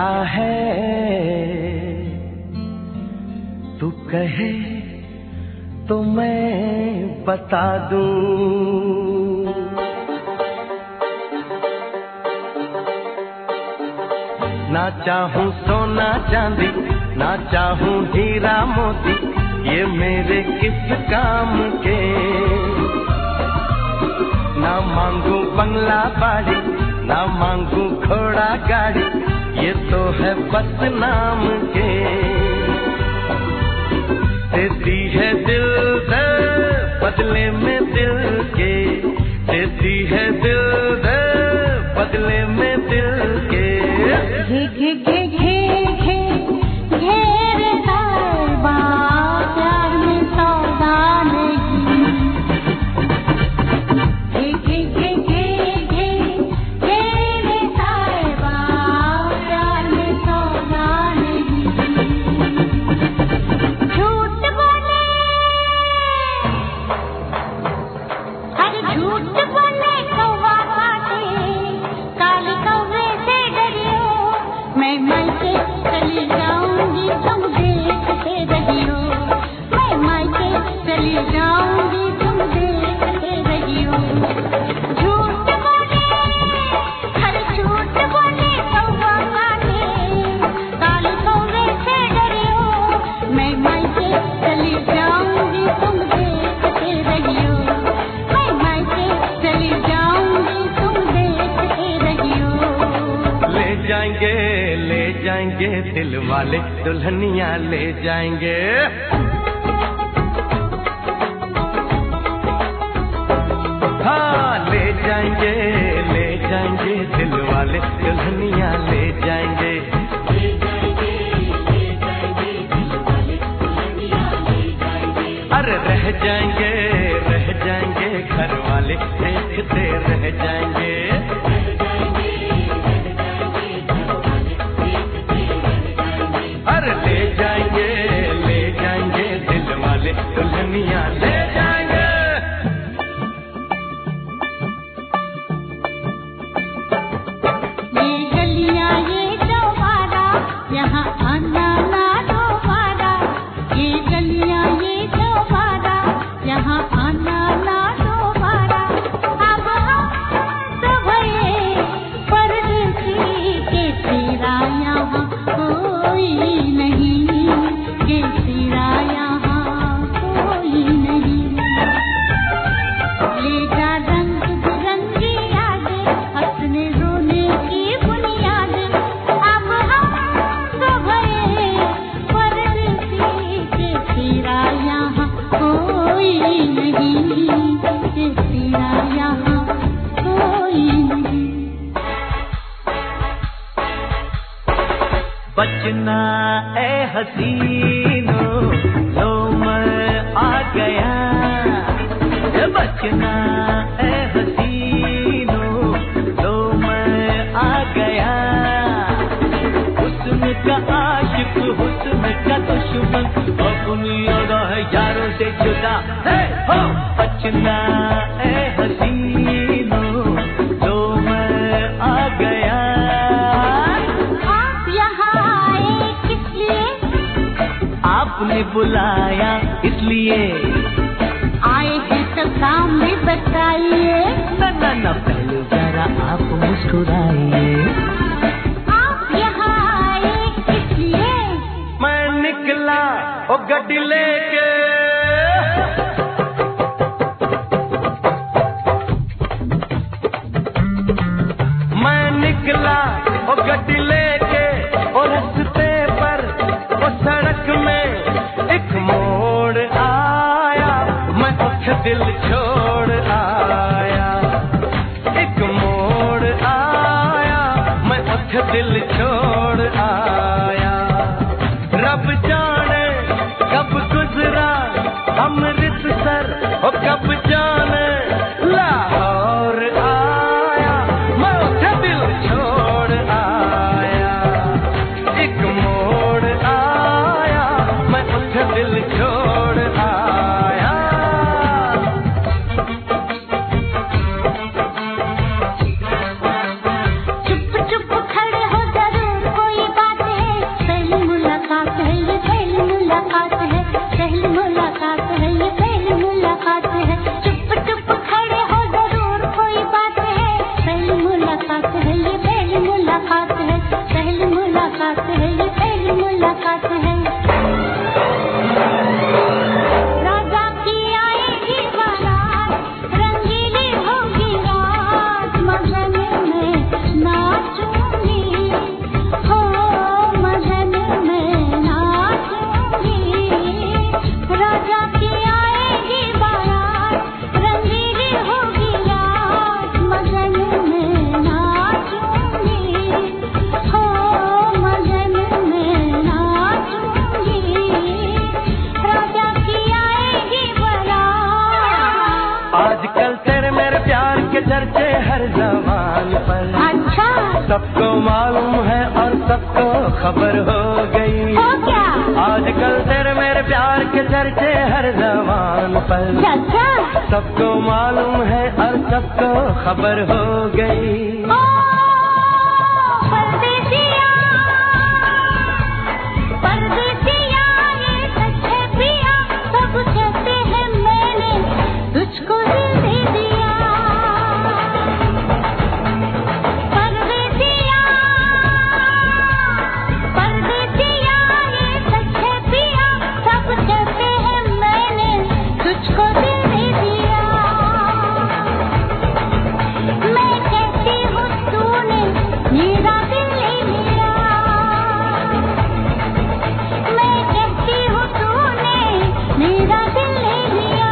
है तू कहे तो मैं बता दूं। ना चाहूं सोना चांदी, ना चाहूं हीरा मोती, ये मेरे किस काम के। ना मांगू बंगला बाड़ी, ना मांगू घोड़ा गाड़ी, ये तो है बस नाम के। देती है दिल दे बदले में दिल के, देती है दिल दे बदले में दिल के। घे घे घे घे घे घेरे साहिबा, प्यार में सौदा नहीं। घे घे घे घे घे घेरे साहिबा, प्यार में सौदा नहीं। झूठ बोले, अरे झूठ बोले कौवा काटे, काले कौवे से डरियो। मैं मायके चली जाऊंगी तुम देखते रहियो, मैं मायके चली जाऊंगी तुम देखते रहियो। झूठ बोले, अरे झूठ बोले कौवा काटे, काले कौवे से डरियो। मैं मायके चली जाऊंगी तुम देखते रहियो, मैं मायके चली जाऊंगी तुम देखते रहियो। ले जाएंगे दिल वाले दुल्हनिया ले जाएंगे। हाँ ले जाएंगे दिल वाले दुल्हनिया ले जाएंगे। अरे रह जाएंगे घर वाले देखते रह जाएंगे। अरे ले जाएंगे दिल वाले दुल्हनिया ले जाएंगे। ये गलियां ये चौबारा, यहाँ आना ना दोबारा। ये गलियां ये चौबारा, यहाँ आना ना दोबारा। अब हम तो भये परदेसी के तेरा यहाँ कोई नहीं, के तेरा यहाँ कोई नहीं। ले जा रंग बिरंगी यादें, हंसने रोने की बुनियाद। अब हम तो भये परदेसी के तेरा यहाँ कोई नहीं, के तेरा यहाँ कोई नहीं। बचना ए हसीनो लो मैं आ गया। बचना ए हसीनो लो मैं आ गया। हुस्न का आशिक हुस्न का दुश्मन, अपनी अदा है यारों से जुदा है हो। बचना ए हसीनो लो मैं आ गया। आप यहाँ आए किस लिए? आपने बुलाया इसलिए। आए हैं तो सामने बताइए। ना पहले जरा आप मुस्कुराइए। आप यहाँ आए किस लिए? मैं निकला ओ गड्डी लेके, मैं निकला ओ गड्डी लेके। और रास्ते पर ओ सड़क में एक मोड़ आया, मैं उठ दिल छोड़ आया। एक मोड़ आया, मैं उठ दिल छोड़ आया। रब जाने कब गुजर सबको मालूम है और सबको खबर हो गई। हो क्या? आजकल तेरे मेरे प्यार के चर्चे हर जबान पर। अच्छा सबको मालूम है और सबको खबर हो गई। ओ परदेसिया, परदेसिया ये सच है पिया, सब कहते हैं मैंने तुझको दिल दे दिया। परदेसिया, परदेसिया ये सच है पिया, सब कहते हैं मैंने तुझको दिल दे दिया। मैं कहती हूँ तूने मेरा दिल ले लिया। मैं कहती हूँ तूने मेरा दिल ले लिया।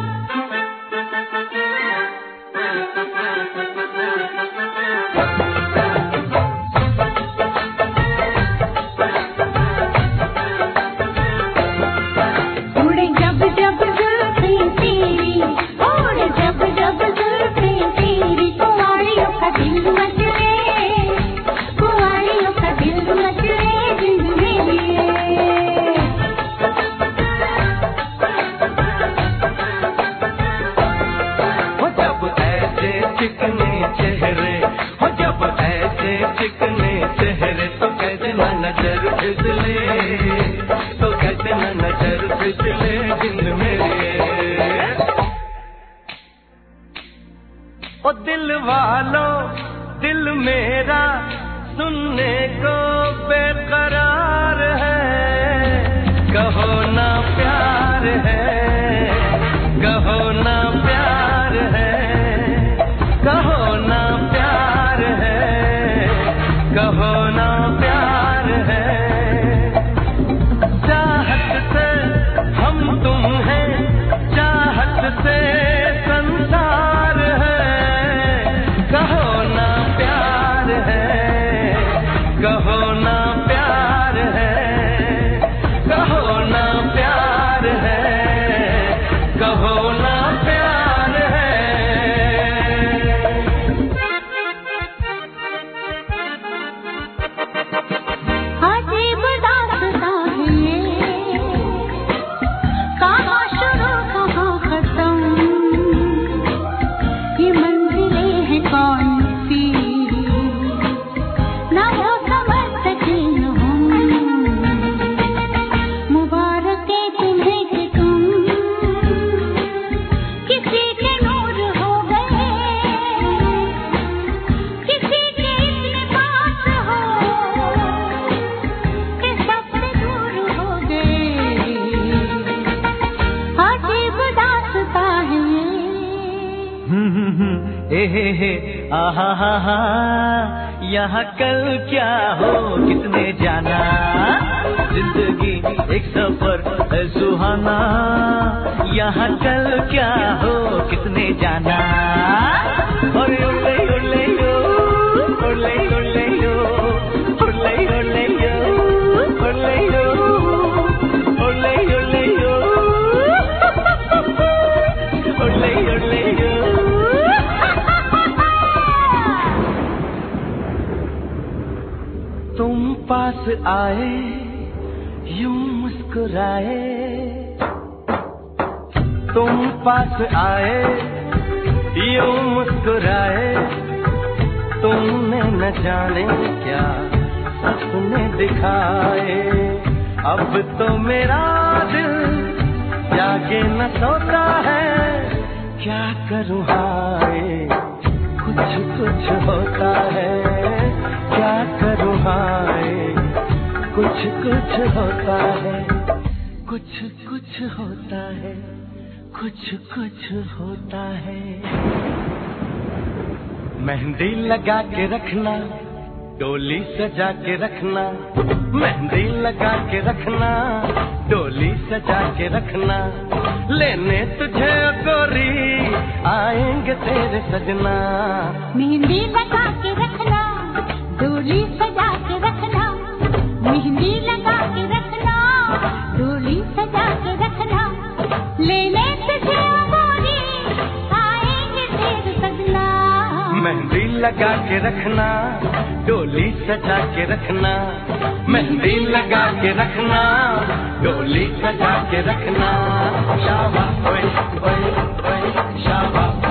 उड़े जब जब जुल्फें तेरी, उड़े जब जब जुल्फें तेरी, कुंवारियों का दिल मचले, कुंवारियों का दिल मचले दिल मेरे। हो जब ऐसे चिकने चेहरे, हो जब ऐसे चिकने चेहरे, तो कहते न नजर फिसले, तो कहते न नजर फिसले दिल मेरे। ओ दिल वालों दिल मेरा सुनने को बेकरार है। कहो ना प्यार है, कहो ना प्यार है, कहो ना प्यार है, कहो ना प्यार है। चाहत से हम तुम हैं, चाहत से संसार है। कहो ना प्यार है, कहो ना प्यार है, कहो ना प्यार है, कहो ना प्यार है। अजीब दास्तां है ये, कहाँ शुरू कहाँ खत्म, ये मंजिलें हैं कौन सी, ना वो समझ सके न हम। मुबारक है तुम्हें कि तुम किसी के नूर हो गए, किसी के इतने पास हो कि सबसे दूर हो गए। अजीब दास्तां है ये। हे आहा हा हा, यहाँ कल क्या हो किसने जाना। जिंदगी एक सफर है सुहाना, यहाँ कल क्या हो किसने जाना। ओले ओले ओले यो, ओले ओले यो, ओले ओले यो, ओले यो, ओले ओले यो, ओले ओले यो। तुम पास आए यूं मुस्कुराए, तुम पास आए यूं मुस्कुराए, तुमने न जाने क्या सपने दिखाए। अब तो मेरा दिल जागे न सोता है, क्या करूँ हाय कुछ कुछ होता है। क्या करूँ हाय कुछ कुछ होता है, कुछ कुछ होता है, कुछ कुछ होता है। मेहंदी लगा के रखना, डोली सजा के रखना, मेहंदी लगा के रखना, डोली सजा के रखना। लेने तुझे गोरी आएंगे तेरे सजना। मेहंदी लगा के रखना, डोली सजा के रखना, मेहंदी लगा के रखना, डोली सजा के रखना। लेने तुझे गोरी आएंगे तेरे सजना। मेहंदी लगा के रखना, डोली सजा के रखना, मेहंदी लगा के रखना, डोली सजा के रखना। शाबाश ओए ओए ओए शाबाश।